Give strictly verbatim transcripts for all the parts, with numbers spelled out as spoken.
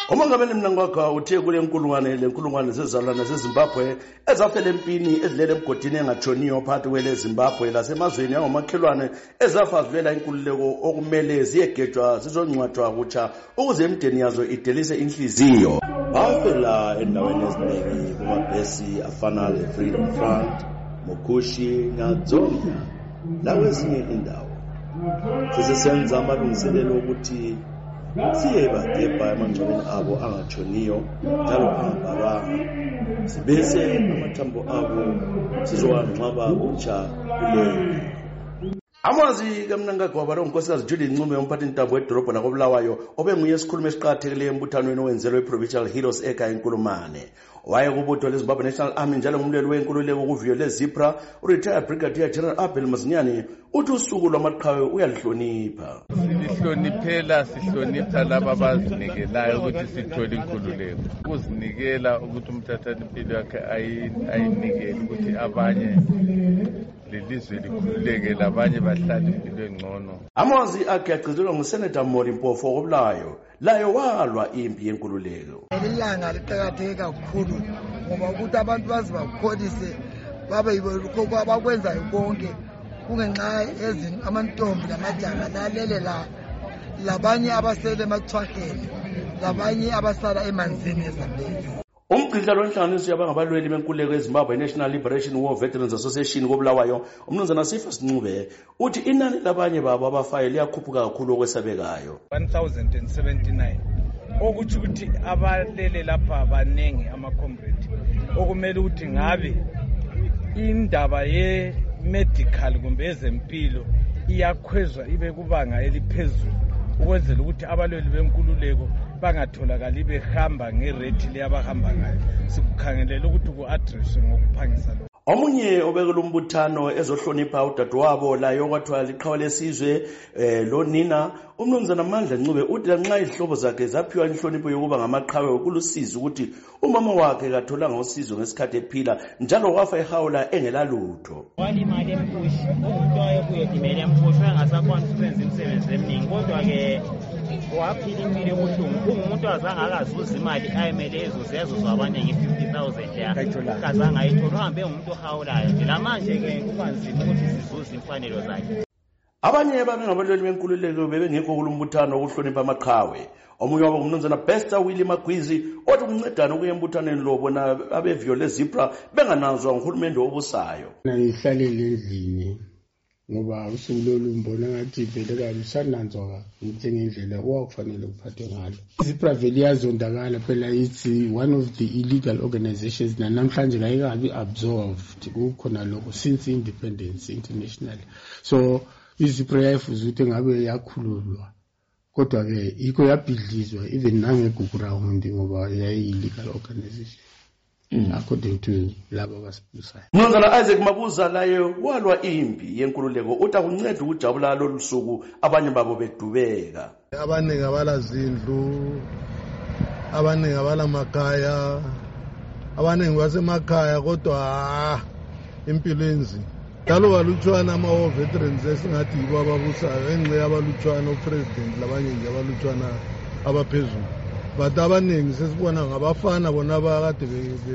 Umongameli Mnangagwa uthe kule nkulungwane le nkulungwane zezalwana zeZimbabwe ezafela empini ezilele emgodini engatshoniyo phakathi kwele Zimbabwe lasemazweni angomakhelwane ezafazwela inkululeko okumele ziyegejwa zizongcwatshwa kutsha ukuze imideni yazo idelise inhliziyo. Bafela endaweni eziningi kumabhesi afana le-Freedom Front, Mukushi naZonia nakwezinye indawo. Sisesenza amalungiselelo ukuthi siye bagebha emangcwabeni abo angatshoniyo njalo angabhalwanga, sibese amathambo abo sizowangcwaba kutsha kuleyo. Amazwi kaMnangagwa wabala unkosikazi Judy Ncube umphathintambo wedolobha lakoBulawayo obenguye esikhulumi esiqakathekileyo embuthanweni owenzelwe iProvincial Heroes ekhaya eNkulumane. Waye kubutho leZimbabwe National Army njalo ngumlweli wenkululeko kuviyo leZipra, uRetired Brigadier General Abel Mazinyane uthi usuku lwamaqhawe uyalihlonipha. Sihloniphela sihlonipha laba abazinikelayo ukuthi sithole inkululeko. Ukuzinikela ukuthi umthathana impilo yakhe ayinikele ukuthi abanye lelizwe likhululeke labanye bahlale impilo engcono. Amazwi akhe agcizelwa nguSenator Mori Mpofu oBulawayo layo walwa impi yenkululeko. Ilanga liqakatheke kakhulu ngoba ukuthi abantu bazibakholise babe yibokho abakwenzayo konke kungenxa yezinto amantombi namajaha lalele la labanye abasele emathwaheni labanye abasala emanzini eZambezi. Umgqidlalo wenhlanganiso yabangabalweli benkululeko eZimbabwe National Liberation War Veterans Association koBulawayo umnumzana Sifas Ncube uthi inani labanye babo abafayo liyakhuphuka kakhulu okwesabekayo. one thousand seventy-nine okuthi ukuthi abalele lapha banengi ama-comrade okumele ukuthi ngabe indaba ye medical kumbe ezempilo iyakhwezwa ibe kubanga eliphezulu ukwenzela ukuthi abalweli benkululeko bangatholakali behamba ngerate leyabahamba ngayo. Sikukhangelela ukuthi ku-addresswe ngokuphangisa lokho. Omunye obekela umbuthano ezohlonipha udadewabo layo kwathiwa liqhawe lesizwe eh, lo nina umnumzana Mandla Ncube uthi lanxa izihlobo zakhe zaphiwa inhlonipho yokuba ngamaqhawe kulusizi ukuthi umama wakhe katholanga usizo ngesikhathi ephila njalo wafa ehawula engelalutho. Walimali empushi umuntu wayekuyodimela empushi engasakwazi ukwenza imisebenzi eminingi kodwa ke waphila impilo ebuhlungu. Ungumuntu wazange akazuza imali ayemele ezuze ezuze abaningi fifty thousand yakazange ayithola uhambe ngumuntu ohawulayo nje lamanje ke kuba nzima ukuthi sizuze imfanelo zakhe. Abanye babengabalweli benkululeko bebengekho kulumbuthano wokuhlonipha amaqhawe. Omunye wabo ngumnumzana Bester Willie Magwizi othi ukuncedana ukuya embuthaneni lo bona abeviyo leZipra benganazwa nguhulumende obusayo. Ngihlalele endlini ngoba usuku lolu mbona ngathi vele kabi sananzwa ngithe ngendlela okufanele kuphathwe ngalo. Zipra vele yazondakala phela ithi one of the illegal organizations namhlanje kayikabi absorbed kukhona lokho since independence internationally. So izipra yayifuza ukuthi ngabe yakhululwa kodwa ke iko yabhidlizwa even nangegugu round ngoba yayi-illegal organization. Mm. According to labo abasibusayo. Mnumzana Isaac Mabuza laye walwa impi yenkululeko uthi akunceda ukujabula lolu suku abanye babo bedubeka. Abaningi abalazindlu, abaningi abalamakhaya, abaningi basemakhaya kodwa impilo enzima. Njalo balutshwana ama-war veterans esingathi yibo ababusayo enxe abalutshwana upresident labanye nje abalutshwana abaphezulu. But abaningi sesibona ngabafana bona bakade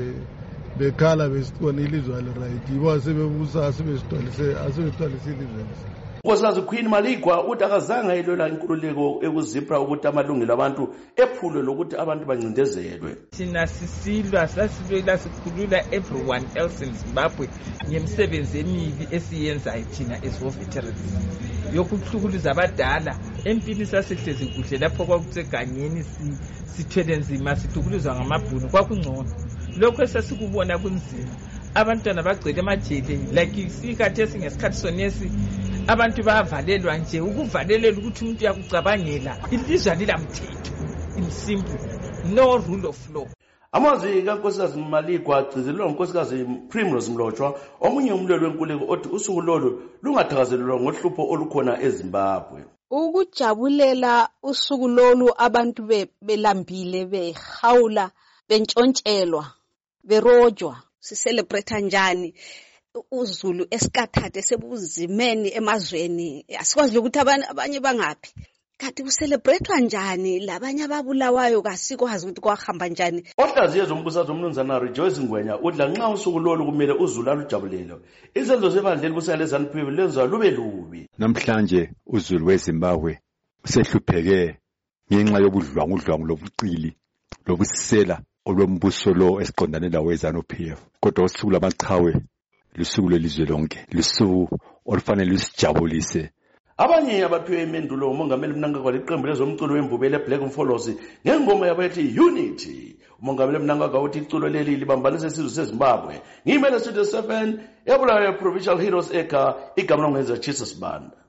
bekhala besibona ilizwe aliright yibo asebebusa asebesitwalise asebesitwalise ilizwe. Nkosikazi Queen Maligwa uthi akazange ayilwela inkululeko ekuZipra ukuthi amalungelo abantu ephulwe lokuthi abantu bancindezelwe. Thina sisilwa sasilwela sikhulula everyone else in Zimbabwe ngemisebenzi emibi esiyenzayo thina as war veterans yokuhlukuluza abadala empini sasihlezi kuhle lapho kwakuseganyeni sithwele nzima sihlukuluzwa ngamabhunu kwakungcono. Lokho esasikubona kunzima abantwana bagcwele emajele like sikhathesi ngesikhathi sonesi abantu bavalelwa nje ukuvalelela ukuthi umuntu yakucabangela ilizwe lilamthetho imsimple no rule of law. Amazwi kaNkosikazi Maligwa agcizelelwa nguNkosikazi Primrose Mlotshwa omunye umlweli wenkululeko othi usuku lolu lungathakazelelwa ngohlupho olukhona eZimbabwe. Ukujabulela usuku lolu abantu belambile behawula bentshontshelwa berojwa sicelebrate njani uZulu esikhathathe sebuzimeni emazweni asikwazi ukuthi abanye bangaphi kanti kucelebratewa njani labanye ababulawayo kasikwazi ukuthi kwahamba njani. Ohlaziye zombusazwe umnumzana Rejoice Ngwenya udla nxa usuku lolu kumele uzulu alujabulele. Izenzo zebandla kusale ZANU-P F lenza lube lubi. Namhlanje uzulu weZimbabwe usehlupheke ngenxa yobudlwangudlwangu lobuqili lobusela olwembuso lo esiqondane lawo weZANU-P F. Kodwa usuku lamaqhawe lusuku lwelizwe lonke, lusuku olufanele lusijabulise. Abanye abaphiwe imendulo umongameli Mnangagwa liqembu lezomculo wembubele Black Mfolosi ngengoma yabethi Unity. Umongameli Mnangagwa uthi iculo leli libambanisa isizwe seZimbabwe. Ngimele Studio seven ebulawayo Provincial Heroes Eka igama longeza Jesus Band.